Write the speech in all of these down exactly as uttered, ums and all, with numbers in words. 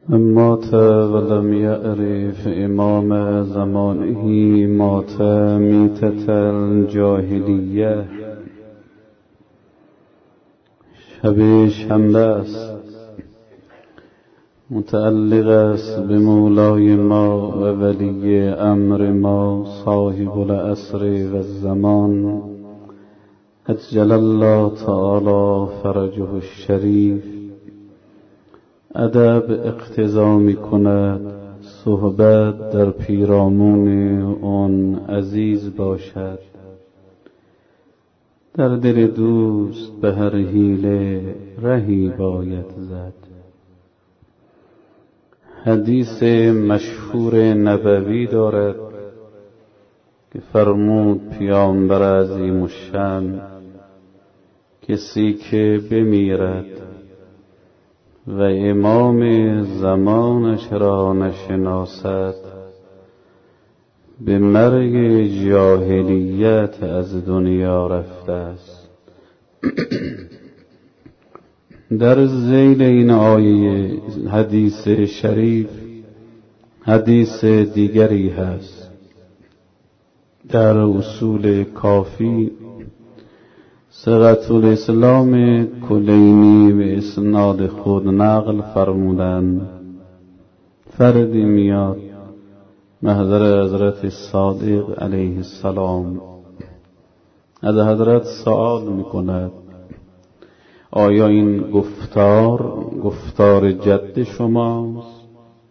مات ولم يعرف امام زمانه مات میتة الجاهلیه. شب شنبه است، متعلق است به مولای ما و ولی امر ما صاحب العصر و الزمان عجل الله تعالی فرجه الشریف. ادب اقتضا می کند صحبت در پیرامون آن عزیز باشد. در دل دوست به هر حیله رهی باید زد. حدیث مشهور نبوی دارد که فرمود پیامبر عظیم الشأن کسی که بمیرد و امام زمانش را نشناسد به مرگ جاهلیت از دنیا رفته است. در ذیل این آیه حدیث شریف حدیث دیگری هست. در اصول کافی صیغة الاسلام کلینی به اسناد خود نقل فرمودند. فردی میاد محضر حضرت صادق علیه السلام، از حضرت سوال میکند آیا این گفتار گفتار جد شماست؟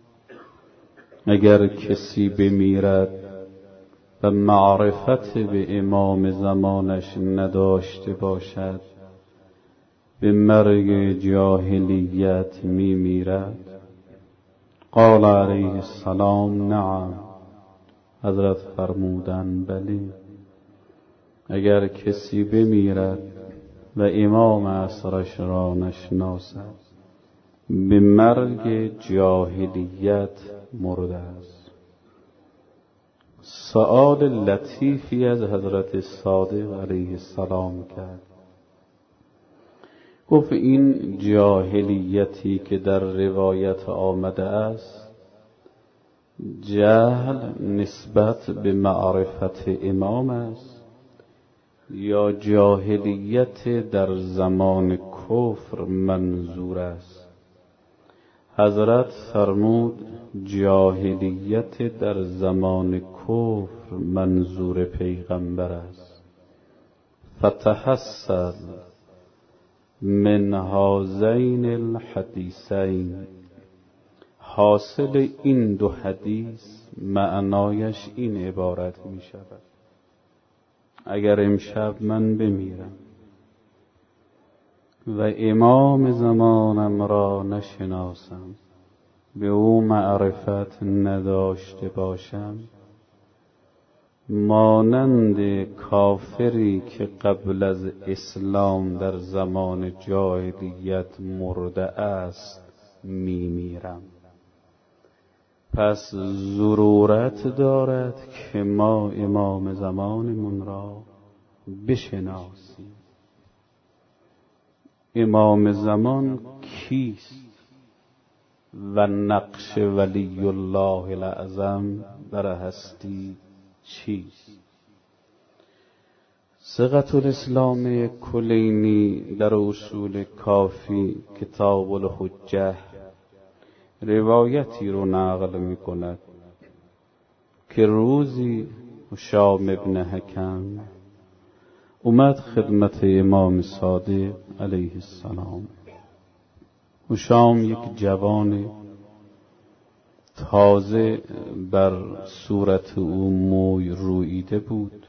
اگر کسی بمیرد و معرفت به امام زمانش نداشته باشد به مرگ جاهلیت می میرد؟ قال علیه السلام نعم. حضرت فرمودن بله، اگر کسی بمیرد و امام عصرش را نشناسد به مرگ جاهلیت مرده است. سؤال لطیفی از حضرت صادق علیه السلام کرد. گفت این جاهلیتی که در روایت آمده است جهل نسبت به معرفت امام است یا جاهلیت در زمان کفر منظور است؟ حضرت فرمود جاهلیت در زمان کفر منظور پیغمبر است. فتحصل من هذین الحدیثین. حاصل این دو حدیث معنایش این عبارت می شود اگر امشب من بمیرم و امام زمانم را نشناسم به او معرفت نداشته باشم، مانند کافری که قبل از اسلام در زمان جاهلیت مرده است میمیرم. پس ضرورت دارد که ما امام زمانمون را بشناسیم. امام زمان کیست و نقش ولی الله الاعظم در هستی چیست؟ صیغة الاسلام کلینی در اصول کافی کتاب الحجه روایتی رو نقل می کند که روزی هشام ابن حکم اومد خدمت امام صادق علیه السلام. هشام یک جوان تازه بر صورت او موی روییده بود،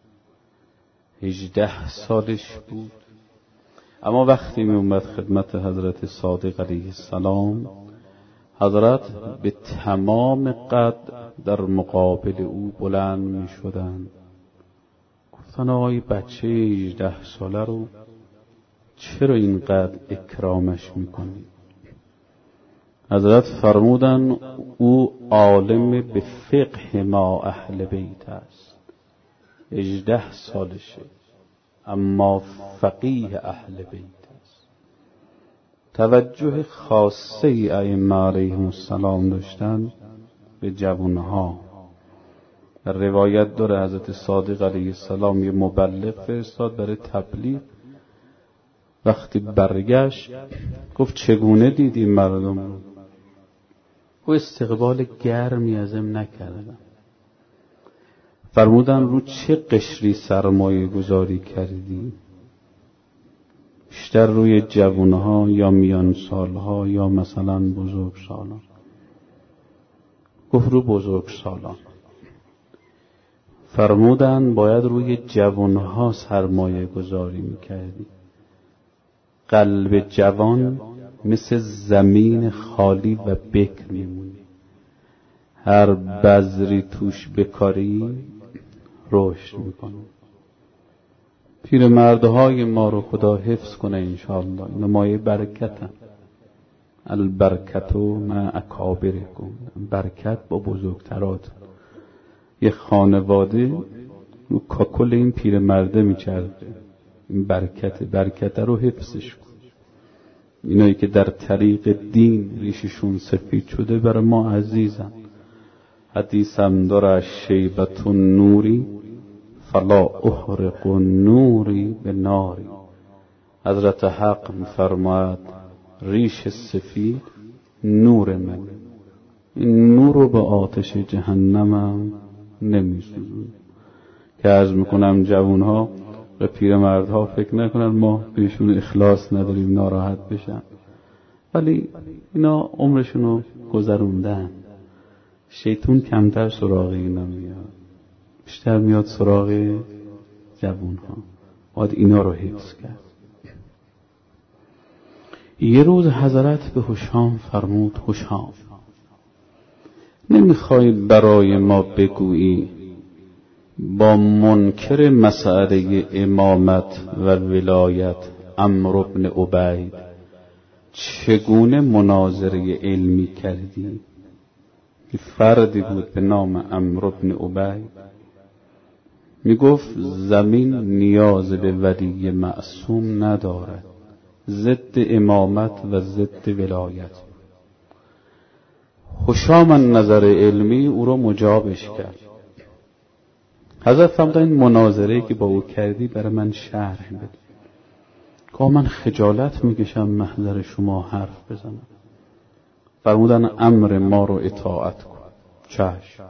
هجده سالش بود. اما وقتی می اومد خدمت حضرت صادق علیه السلام، حضرت به تمام قد در مقابل او بلند می شدند. گفتن آقای بچه هجده ساله رو چرا اینقدر اکرامش میکنی؟ حضرت فرمودن او عالم به فقه ما اهل بیت است، هجده سالشه اما فقیه اهل بیت است. توجه خاصه ای ائمه علیهم السلام داشتن به جوانها. در روایت داره حضرت صادق علیه السلام یه مبلغ فرستاد برای تبلیغ. وقتی برگشت گفت چگونه دیدی مردم رو؟ و استقبال گرمی ازم نکردن. فرمودن رو چه قشری سرمایه گذاری کردی؟ بیشتر روی جوانها یا میان سالها یا مثلا بزرگ سالان؟ گفت رو بزرگ سالان. فرمودن باید روی جوانها سرمایه گذاری میکردی. قلب جوان مثل زمین خالی و بکر میمونی، هر بذری توش بکاری رشد میکنه. پیرمردهای ما رو خدا حفظ کنه انشاءالله. اینا مایه برکتن. البرکتو مع اکابرکم، برکت با بزرگترات. یه خانواده رو کاکل این پیرمرده میچرده. این برکت برکت رو حفظش کن. اینایی که در طریق دین ریششون سفید شده برای ما عزیزن. حدیثم داره شیبتون نوری فلا احرق نوری به ناری. حضرت حق میفرماید ریش سفید نور من، این نور رو به آتش جهنمم نمیسوزون. که عرض میکنم جوانها و پیرمردها فکر نکنن ما بهشون اخلاص نداریم ناراحت بشن، ولی اینا عمرشونو گذروندن. شیطون کمتر سراغ اینا میاد، بیشتر میاد سراغ جوانها. باید اینا رو حفظ کرد. یه روز حضرت به هشام فرمود هشام نمیخوای برای ما بگویی با منکر مسئله امامت و ولایت عمرو بن عبید چگونه مناظره علمی کردی؟ فردی بود به نام عمرو بن عبید میگفت زمین نیاز به ولی معصوم ندارد، ضد امامت و ضد ولایت. هشام نظر علمی او رو مجابش کرد. حضرت فرمودن این مناظره که با او کردی برای من شرح بده. که من خجالت میکشم محضر شما حرف بزنم. فرمودن امر ما رو اطاعت کن. چشم.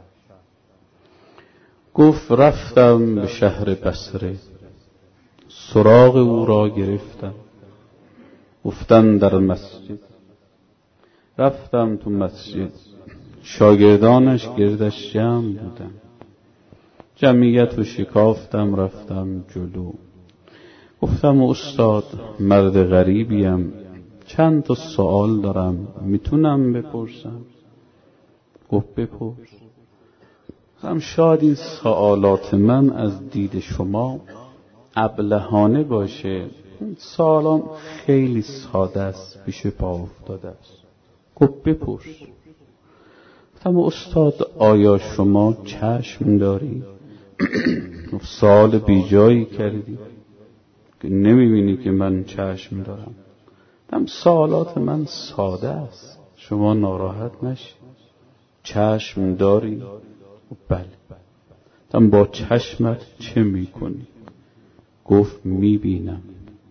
گفت رفتم به شهر بصره، سراغ او را گرفتم، گفتن در مسجد. رفتم تو مسجد، شاگردانش گردش جمع بودن. جمعیت رو شکافتم، رفتم جلو. گفتم استاد مرد غریبیم، چند تا سوال دارم، میتونم بپرسم؟ گفت بپرس. هم شاید این سوالات من از دید شما ابلهانه باشه، سوالام خیلی ساده است، پیش پا افتاده است. گفت بپرس. گفتم استاد آیا شما چشم داری؟ سوال بی جایی کردی که نمیبینی که من چشم دارم. گفتم سوالات من ساده است، شما ناراحت نشی. چشم داری؟ بله. گفتم با چشمت چه میکنی؟ گفت میبینم.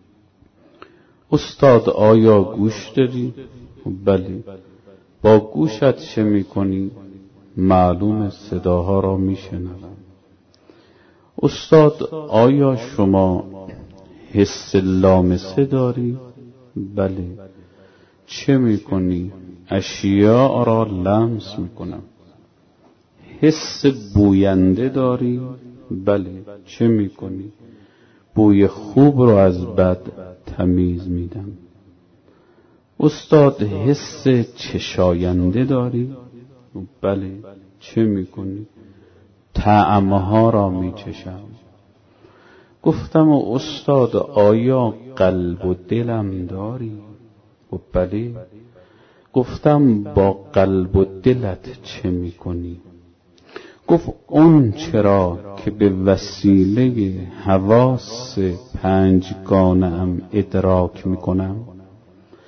استاد آیا گوش داری؟ بله. با گوشت چه میکنی؟ معلوم صداها را میشنوم. استاد آیا شما حس لامسه داری؟ بله. چه میکنی؟ اشیاء را لمس میکنم. حس بوینده داری؟ بله. چه میکنی؟ بوی خوب را از بد تمیز میدم. استاد حس چشاینده داری؟ بله. چه میکنی؟ طعمها را میچشم. گفتم استاد آیا قلب و دلم داری؟ بله. گفتم با قلب و دلت چه میکنی؟ گفت اون چرا که به وسیله حواس پنجگانه‌ام ادراک میکنم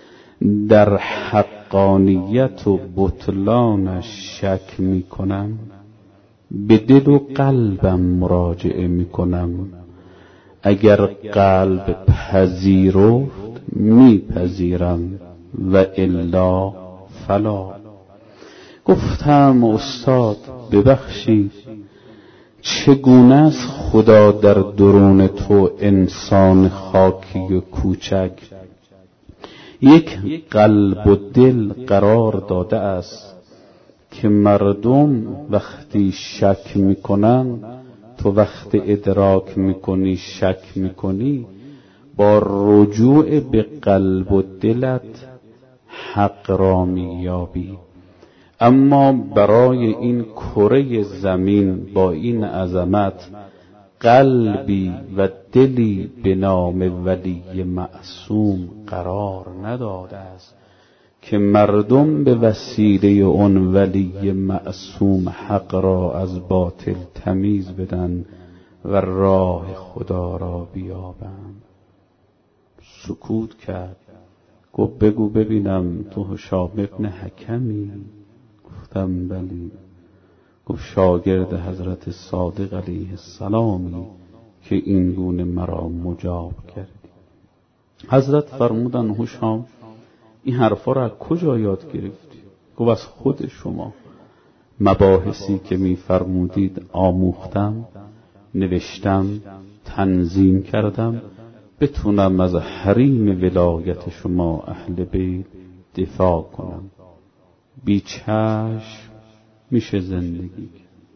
در حقانیت و بطلانش شک می کنم، به دل و قلبم مراجعه می کنم. اگر قلب پذیرفت می پذیرم و الا فلا. گفتم استاد ببخشید، چگونه است خدا در درون تو انسان خاکی و کوچک یک قلب و دل قرار داده است که مردم وقتی شک میکنن، تو وقت ادراک میکنی شک میکنی، با رجوع به قلب و دلت حق را میابی. اما برای این کره زمین با این عظمت قلبی و دلی به نام ولی معصوم قرار نداده است که مردم به وسیله اون ولی معصوم حق را از باطل تمیز بدن و راه خدا را بیابند. سکوت کرد، گفت بگو ببینم تو هشام ابن حکمی؟ گفتم بلی. گفت شاگرد حضرت صادق علیه السلامی که این گونه مرا مجاب کردی. حضرت فرمودن هشام این حرفا را کجا یاد گرفتی؟ گفت از خود شما. مباحثی که می فرمودید آموختم، نوشتم، تنظیم کردم، بتونم از حریم ولایت شما اهل بیت دفاع کنم. بی چشم میشه زندگی،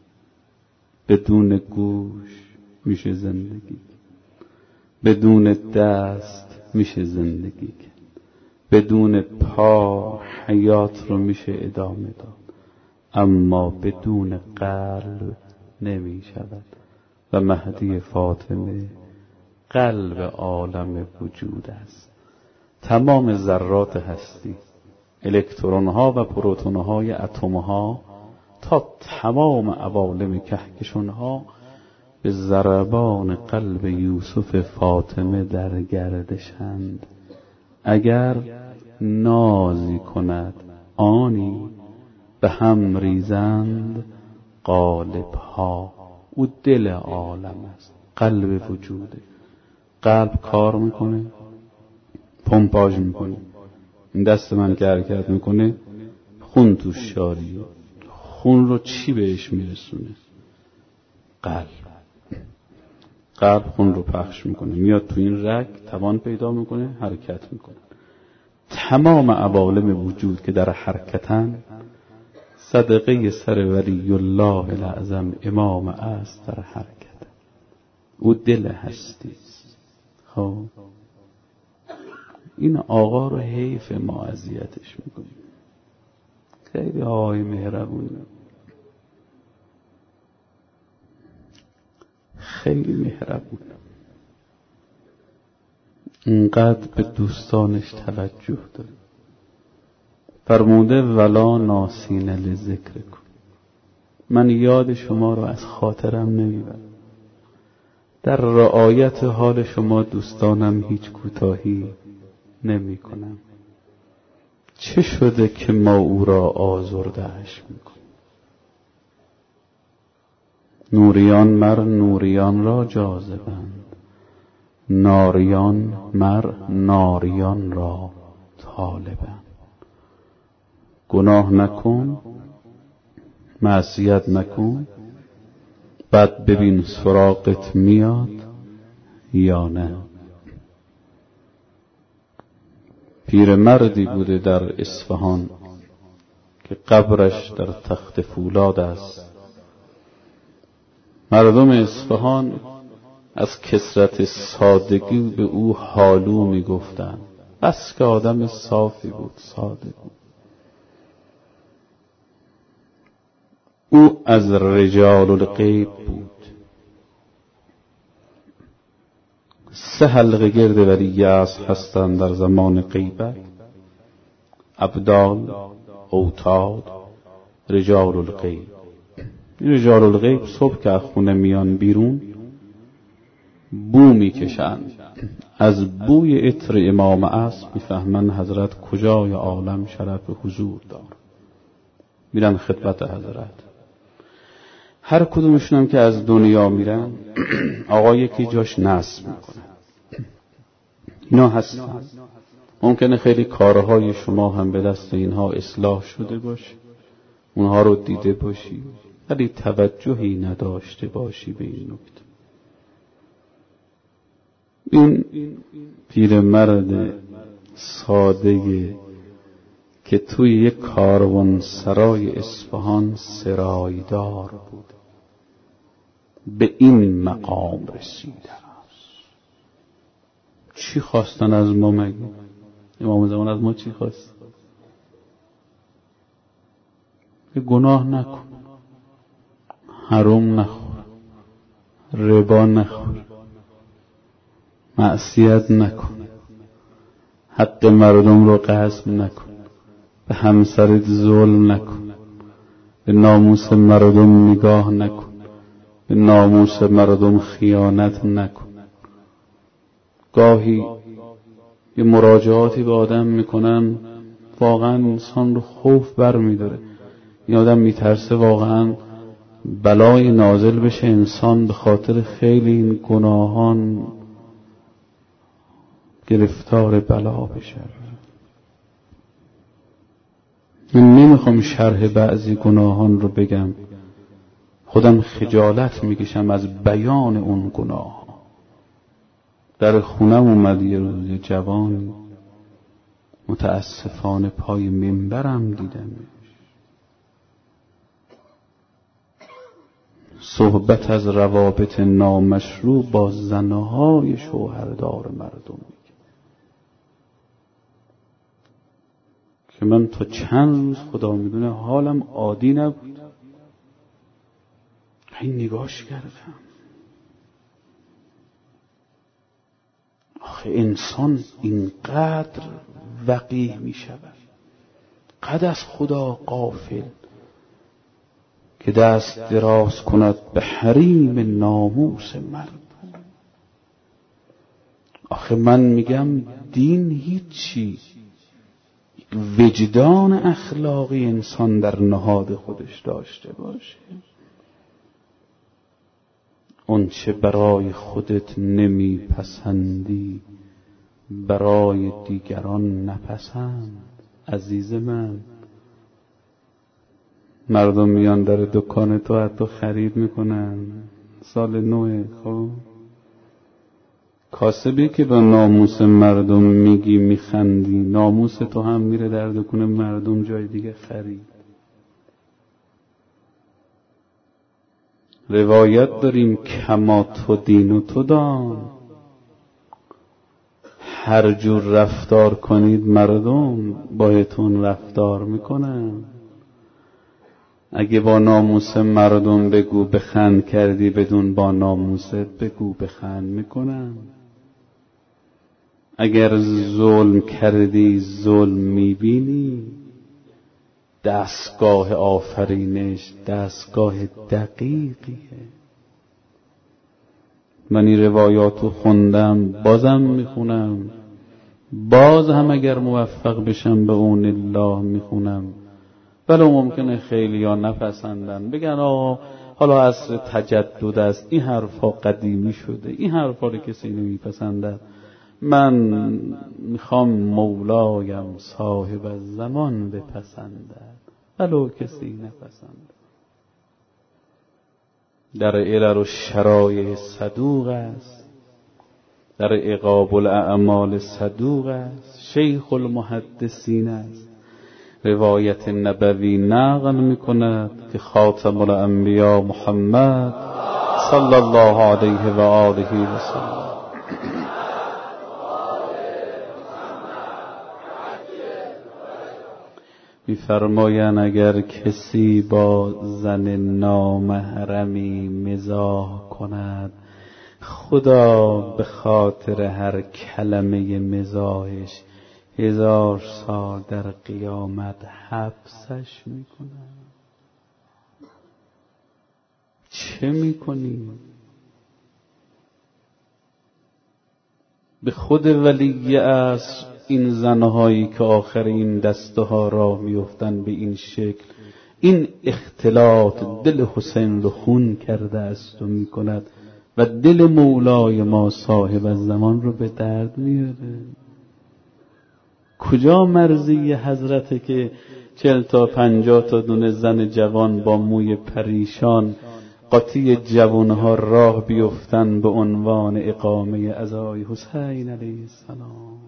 بدون گوش میشه زندگی، بدون دست میشه زندگی، بدون پا حیات رو میشه ادامه داد، اما بدون قلب نمی شود. و مهدی فاطمه قلب عالم وجود است. تمام ذرات هستی، الکترون ها و پروتون های اتم ها تا تمام عوالم کهکشان ها به ضربان قلب یوسف فاطمه در گردشند. اگر نازی کند آنی به هم ریزند قالب ها. او دل عالم است، قلب وجوده. قلب کار میکنه، پمپاژ میکنه. دست من که حرکت میکنه خون توش شاریه. خون رو چی بهش میرسونه؟ قلب. قلب خون رو پخش میکنه، میاد تو این رگ، توان پیدا میکنه، حرکت میکنه. تمام عوالم وجود که در حرکتن صدقه سر ولی الله الاعظم امام است در حرکت. او دل هستی. خب این آقا رو حیف ما اذیتش میکنیم. خیلی آقای مهربونه، خیلی مهربونه، اینقدر به دوستانش توجه داره. فرموده ولا ناسین لذکر کن، من یاد شما رو از خاطرم نمیبرم. در رعایت حال شما دوستانم هیچ کوتاهی نمی کنم. چه شده که ما او را آزردهش میکنیم؟ نوریان مر نوریان را جاذبند، ناریان مر ناریان را طالبند. گناه نکن، معصیت نکن، بعد ببین سراغت میاد یا نه. پیرمردی بوده در اصفهان که قبرش در تخت فولاد است. مردم اصفهان از کثرت سادگی به او حالو میگفتند، بس که آدم صافی بود، ساده بود. او از رجال الغیب بود. سه حلقه گرد ولی اصل هستند در زمان غیبت: ابدال، اوتاد، رجال الغیب. رجال الغیب صبح که از خونه میان بیرون بو میکشند، از بوی عطر امام عصر میفهمن حضرت کجای عالم شرف حضور دار. میرن خدمت حضرت. هر کدومشون هم که از دنیا میرن آقا یکی جاش نصب میکنه. اینا هستن. ممکنه خیلی کارهای شما هم به دست اینها اصلاح شده باشه، اونها رو دیده باشی، ولی توجهی نداشته باشی به این نکته. این پیرمرد ساده که توی یک کاروانسرای اصفهان سرایدار بود به این مقام رسیده است. چی خواستن از ما مگه؟ امام زمان از ما چی خواست؟ که گناه نکن، حرام نخور، ربا نخور، معصیت نکن، حق مردم رو غصب نکن، به همسرت ظلم نکن، به ناموس مردم نگاه نکن، به ناموس مردم خیانت نکن. گاهی یه مراجعاتی به آدم میکنن واقعا انسان رو خوف بر میداره. این آدم میترسه واقعا بلای نازل بشه انسان به خاطر خیلی این گناهان گرفتار بلا بشه. من نمیخوام شرح بعضی گناهان رو بگم، خودم خجالت میکشم از بیان اون گناه. در خونم اومد یه روز جوان متاسفانه پای منبرم دیدم، صحبت از روابط نامشروع با زنهای شوهردار مردم میگه که من تا چند روز خدا میدونه حالم عادی نبود. این نگاش کردم، آخه انسان اینقدر وقیح می شود، قد از خدا غافل که دست دراز کند به حریم ناموس مردم. آخه من میگم دین هیچی، وجدان اخلاقی انسان در نهاد خودش داشته باشه. اون چه برای خودت نمی پسندی برای دیگران نپسند. عزیز من، مردم میان در دکان تو حتی خرید میکنن، سال نوه، خب کاسبی که به ناموس مردم میگی میخندی، ناموس تو هم میره در دکان مردم جای دیگه خرید. روایت داریم کما تو دین و تو دان، هر جور رفتار کنید مردم باهاتون رفتار میکنن. اگه با ناموس مردم بگو بخند کردی، بدون با ناموست بگو بخند میکنن. اگر ظلم کردی ظلم میبینی، دستگاه آفرینش دستگاه دقیقیه. من این روایاتو خوندم، بازم میخونم، باز هم اگر موفق بشم به اون الله میخونم. ولی ممکنه خیلی ها نپسندن، بگن آقا حالا عصر تجدد است، این حرفا قدیمی شده، این حرفا رو کسی نمیپسنده. من میخوام مولایم صاحب الزمان بپسنده ولو کسی نپسنده. در علل و شرایع صدوق است، در عقاب الاعمال صدوق است، شیخ المحدثین است. روایت نبوی نقل میکند که خاتم الانبیا محمد صلی الله علیه و آله و سلم می‌فرمایند اگر کسی با زن نامحرمی مزاح کند، خدا به خاطر هر کلمه مزاحش هزار سال در قیامت حبسش میکنه. چه میکنی؟ به خود ولی عصر این زنهایی که آخر این دسته ها راه میفتن به این شکل، این اختلاط دل حسین رو خون کرده است و میکند و دل مولای ما صاحب الزمان رو به درد میاره. کجا مرضی حضرته که چل تا پنجاه تا دونه زن جوان با موی پریشان قاطی جوانها راه بیفتن به عنوان اقامه عزای حسین علیه السلام.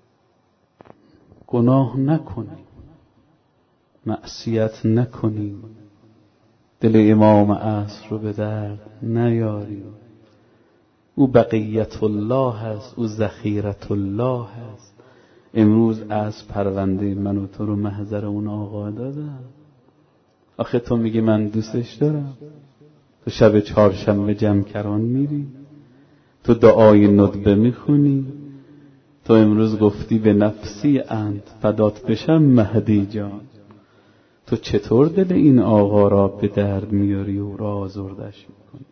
گناه نکنیم، معصیت نکنیم، دل امام عصر رو به درد نیاریم. او بقیت الله هست، او ذخیرت الله هست. امروز از پرونده من و تو رو محضر اون آقا دادم. آخه تو میگی من دوستش دارم، تو شب چهارشنبه جمکران میری، تو دعای ندبه میخونی، تو امروز گفتی به نفسی انت فدات بشم مهدی جان. تو چطور دل این آقا را به درد میاری و را آزردش میکنی؟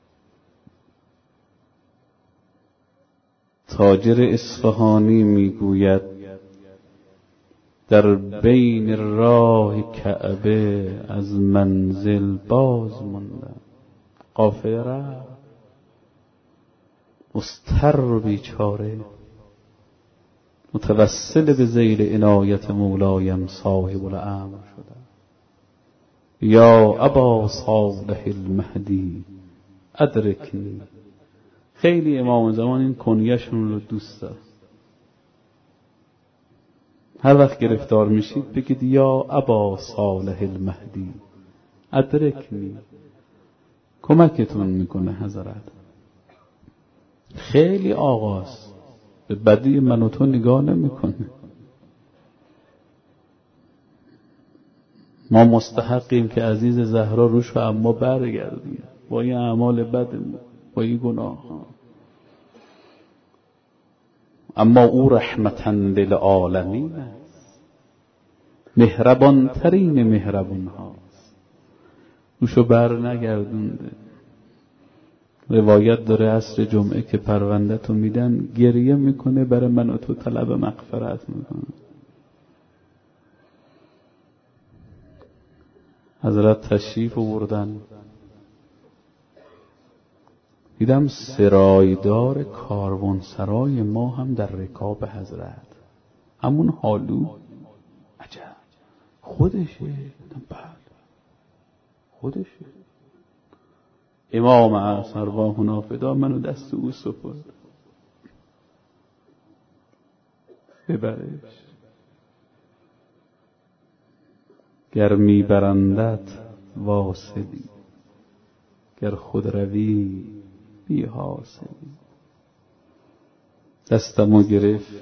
تاجر اصفهانی میگوید در بین راه کعبه از منزل باز ماندم. قافله رفت، مضطر و بیچاره متوسل به ذیل عنایت مولایم صاحب الامر شده. یا ابا صالح المهدی ادرکنی. خیلی امام زمان این کنیه‌شون رو دوست داره. هر وقت گرفتار میشید بگید یا ابا صالح المهدی ادرکنی، کمکتون میکنه حضرت. خیلی آقاست، به بدی من و تو نگاه نمیکنه. ما مستحقیم که عزیز زهرا روش و اما برگردیم با این اعمال بدمون، با این گناه ها. اما او رحمتاً للعالمین است، مهربان ترین مهربان هاست، روشو بر نگردونده. روایت داره عصر جمعه که پرونده تو میدن گریه میکنه، برای من و تو طلب مغفرت میکنه. حضرت تشریف آوردن، دیدم سرایدار کاروانسرای ما هم در رکاب حضرت، همون حالو. عجب خودشه؟ بله خودشه. امام عصر با هنافدا منو دست او سپرد، ببرش. گر میبرندت واصلی، گر خود روی بی حاصلی. دستمو گرفت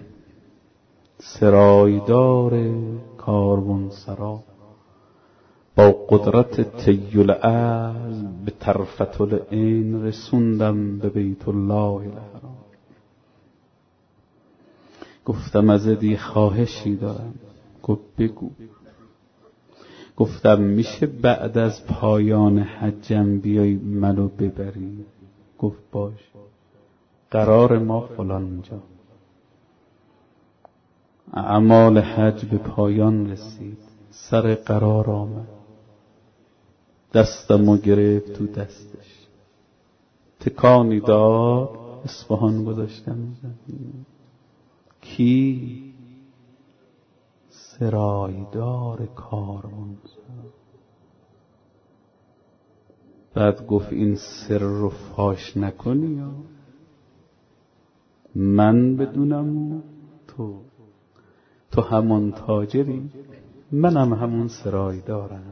سرایدار کاروانسرا با قدرت تیل عز به طرفت العین رسوندم به بیت الله الحرام. گفتم ازت خواهشی دارم. گفت بگو. گفتم میشه بعد از پایان حجم بیای منو ببری؟ گفت باش. قرار ما فلان جا. اعمال حج به پایان رسید، سر قرار آمد، دستمو گرفت تو دستش، تکانی داد، اصفهان گذاشتم. کی؟ سرایدار کاروانسرا. بعد گفت این سر رو فاش نکنی یا من بدونم و تو تو همون تاجری، منم همون سرایدارم.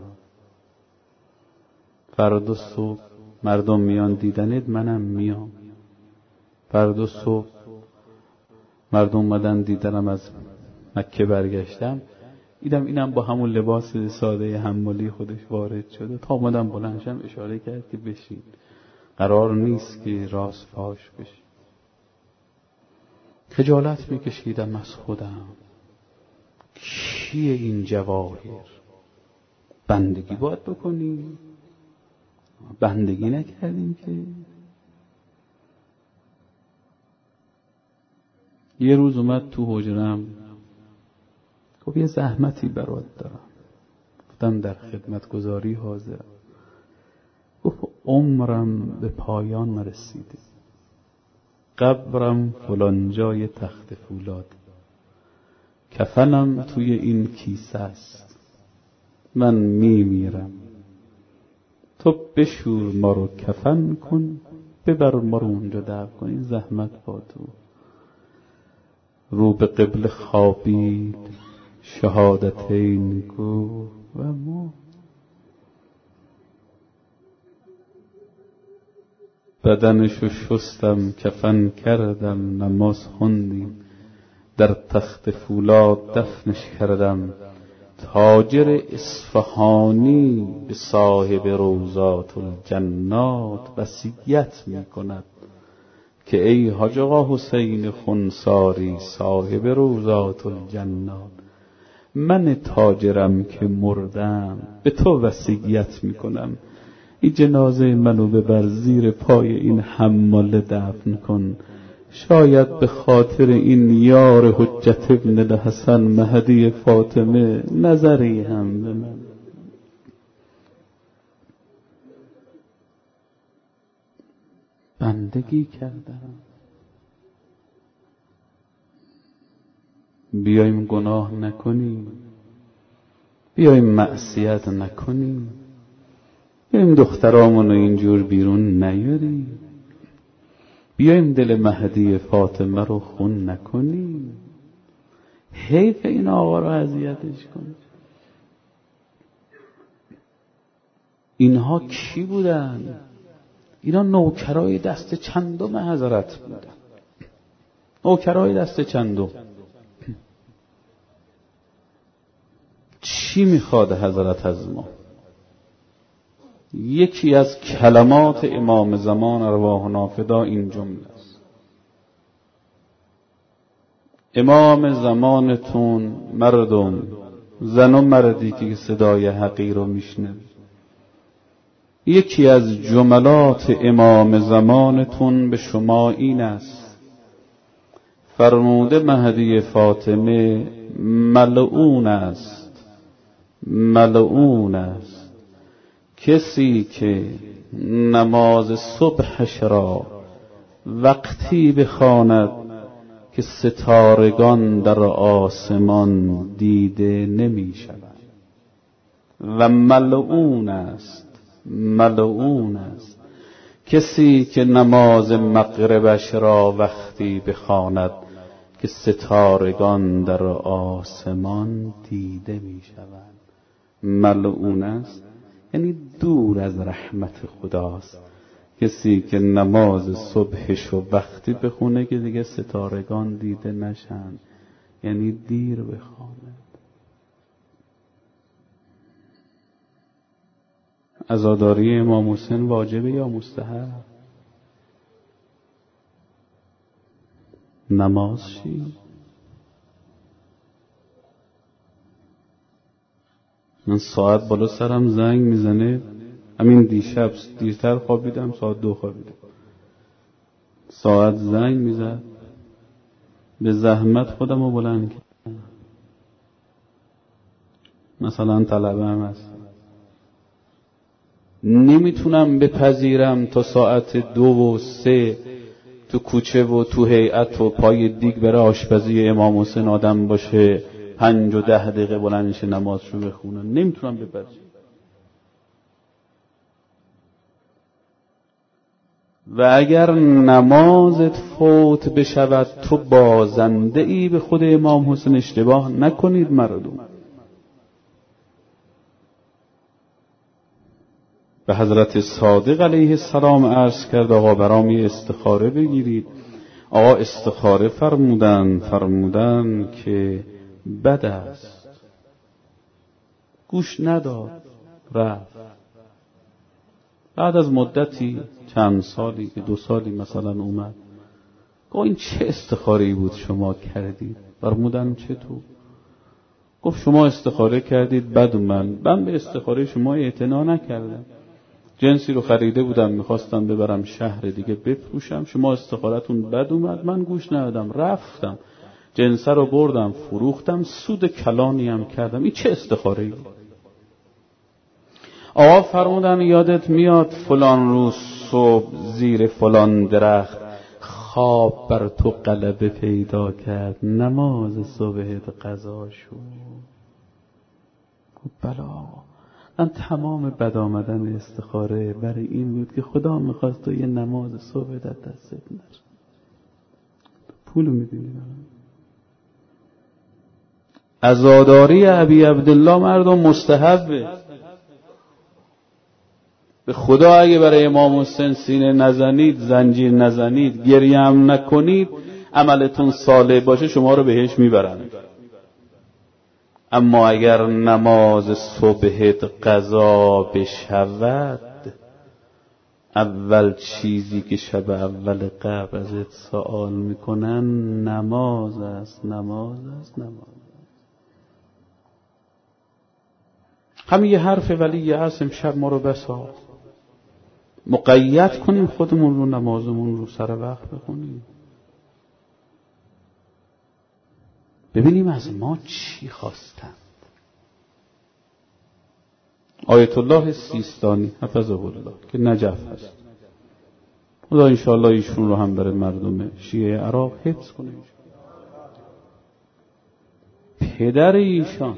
فردا صبح مردم میان دیدنت، منم میام. فردا صبح مردم اومدن دیدنم، از مکه برگشتم، دیدم اینم با همون لباس ساده حمالی خودش وارد شده. تا اومدم بلندشم اشاره کرد که بشین، قرار نیست که راست فاش بشه. خجالت میکشیدم از خودم. کیه این جواهر؟ بندگی باید بکنیم، بندگی نکردیم که. یه روز اومد تو حجرم، گفت یه زحمتی برات دارم. گفتم در خدمتگزاری حاضرم. گفت عمرم به پایان رسیده، قبرم فلان جای تخت فولاد، کفنم توی این کیسه است، من میمیرم، تو بشور ما رو کفن کن، ببر ما رو اونجا دفن کن، این زحمت با تو. رو به قبله خوابید، شهادتین گفت و ما. بدنشو شستم، کفن کردم، نماز خوندیم، در تخت فولاد دفنش کردم. تاجر اصفهانی به صاحب روضات الجنات وصیت می کند که ای حاج آقا حسین خنساری صاحب روضات الجنات، من تاجرم که مردم به تو وصیت می کنم، این جنازه منو ببر زیر پای این حماله دفن کن، شاید به خاطر این یار حجت ابن الحسن مهدی فاطمه نظری هم به من. بندگی کردم. بیایم گناه نکنیم، بیایم معصیت نکنیم، بیایم دخترامونو اینجور بیرون نیاریم، بیایم دل مهدی فاطمه رو خون نکنیم. حیف این آقا رو اذیتش کنیم. اینها کی بودن؟ اینا نوکرای دست چندم حضرت بودن، نوکرای دست چندم. چی میخواد حضرت از ما؟ یکی از کلمات امام زمان ارواحنا فدا این جمله است: امام زمانتون مردم، زن و مردی که صدای حقیر رو میشنوه، یکی از جملات امام زمانتون به شما این است: فرموده مهدی فاطمه ملعون است، ملعون است کسی که نماز صبحش را وقتی بخواند که ستارگان در آسمان دیده نمی شوند. و ملعون است، ملعون است کسی که نماز مغربش را وقتی بخواند که ستارگان در آسمان دیده می شوند. ملعون است یعنی دور از رحمت خداست کسی که نماز صبحش و وقتی بخونه که دیگه ستارگان دیده نشن، یعنی دیر بخونه. عزاداری امام حسین واجبه یا مستحب؟ نماز چی؟ من ساعت بالا سرم زنگ میزنه، همین دیشب دیرتر خوابیدم، ساعت دو خوابیدم، ساعت زنگ میزد، به زحمت خودم رو بلند کردم. مثلا طلبه هم هست، نمیتونم بپذیرم تا ساعت دو و سه تو کوچه و تو هیئت و پای دیگ بره آشپزی امام حسین آدم باشه، پنج و ده دقیقه بلند شه نمازشو بخونه. نمیتونم بپذیرم. و اگر نمازت فوت بشود تو بازنده ای به خود امام حسین. اشتباه نکنید مردم. به حضرت صادق علیه السلام عرض کرد آقا برام یه استخاره بگیرید. آقا استخاره فرمودن فرمودن که بد است. گوش نداد، رفت. بعد از مدتی چند سالی دو سالی مثلا اومد، گفت این چه استخاره‌ای بود شما کردید؟ فرمودن چطور؟ گفت شما استخاره کردید بد اومد، من به استخاره شما اعتنا نکردم، جنسی رو خریده بودم میخواستم ببرم شهر دیگه بفروشم، شما استخارتون بد اومد، من گوش ندادم رفتم جنس رو بردم فروختم، سود کلانی هم کردم. این چه استخاره ای؟ آقا فرمودن یادت میاد فلان روز صبح زیر فلان درخت خواب بر تو غلبه پیدا کرد، نماز صبحت قضا شد. بلا من تمام بد آمدن استخاره برای این بود که خدا میخواست تو یه نماز صبح در دستت نشه. پولو میدونی عزاداری ابی عبدالله مردم مستحبه. به خدا اگه برای امام حسین سینه نزنید، زنجیر نزنید، گریه هم نکنید، عملتون صالح باشه شما رو بهش میبرن. اما اگر نماز صبحت قضا بشود، اول چیزی که شب اول قبل ازت سوال میکنن نماز است، نماز است، نماز است. همین یه حرف ولی هست امشب ما رو بسا مقید کنیم خودمون رو، نمازمون رو سر وقت بخونیم، ببینیم از ما چی خواستند. آیت الله سیستانی حفظه الله که نجف هست، خدا انشاءالله ایشون رو هم برای مردم شیعه عراق حفظ کنه. پدر ایشان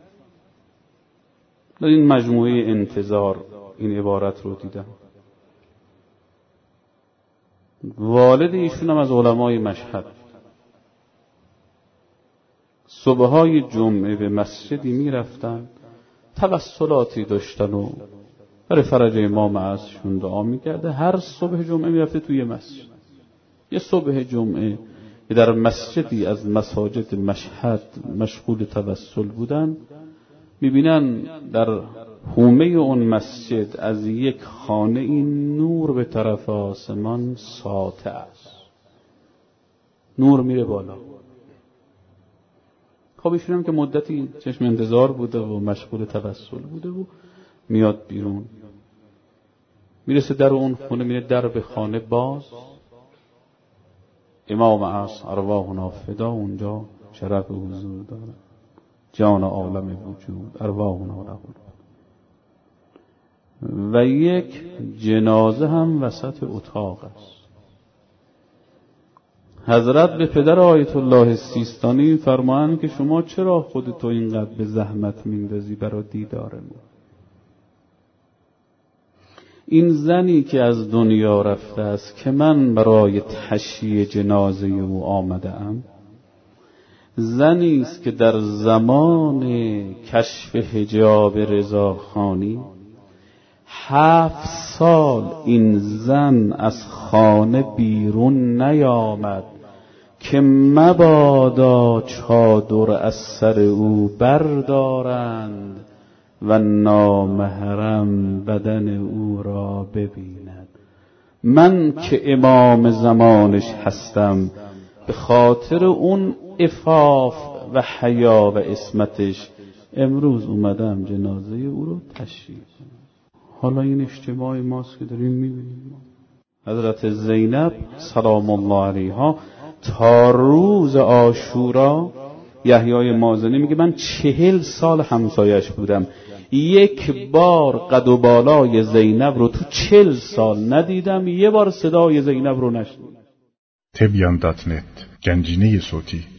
در این مجموعه انتظار این عبارت رو دیدم. والد ایشون هم از علمای مشهد، صبحهای جمعه به مسجدی می رفتن، توسلاتی داشتن و برای فرج امام ازشون دعا می کرده. هر صبح جمعه می رفته توی مسجد. یه صبح جمعه که در مسجدی از مساجد مشهد مشغول توسل بودن، می بینن در حومه اون مسجد از یک خانه این نور به طرف آسمان ساطع است، نور میره بالا. خب ایشون هم که مدتی چشم انتظار بوده و مشغول توسل بوده و میاد بیرون، میرسه در اون خونه، میره در به خانه باز، امام عصر ارواحنا فدا اونجا شرف حضور داره، جان عالم وجود ارواحنا له، و یک جنازه هم وسط اتاق است. حضرت به پدر آیت الله سیستانی فرمایند که شما چرا خودتو اینقدر به زحمت میندازی برای دیدار ما؟ این زنی که از دنیا رفته است که من برای تشییع جنازه او آمده ام، زنی است که در زمان کشف حجاب رضاخانی هفت سال این زن از خانه بیرون نیامد که مبادا چادر از سر او بردارند و نامحرم بدن او را ببیند. من که امام زمانش هستم، به خاطر اون عفاف و حیا و عصمتش امروز اومدم جنازه او رو تشییع کنم. حالا این اجتماع ماست که داریم میبینیم. حضرت زینب سلام الله علیها تا روز عاشورا، یحیای مازنی میگه من چهل سال همسایش بودم، یک بار قد و بالای زینب رو تو چهل سال ندیدم، یه بار صدای زینب رو نشنیدم. تبیان دات نت گنجینه صوتی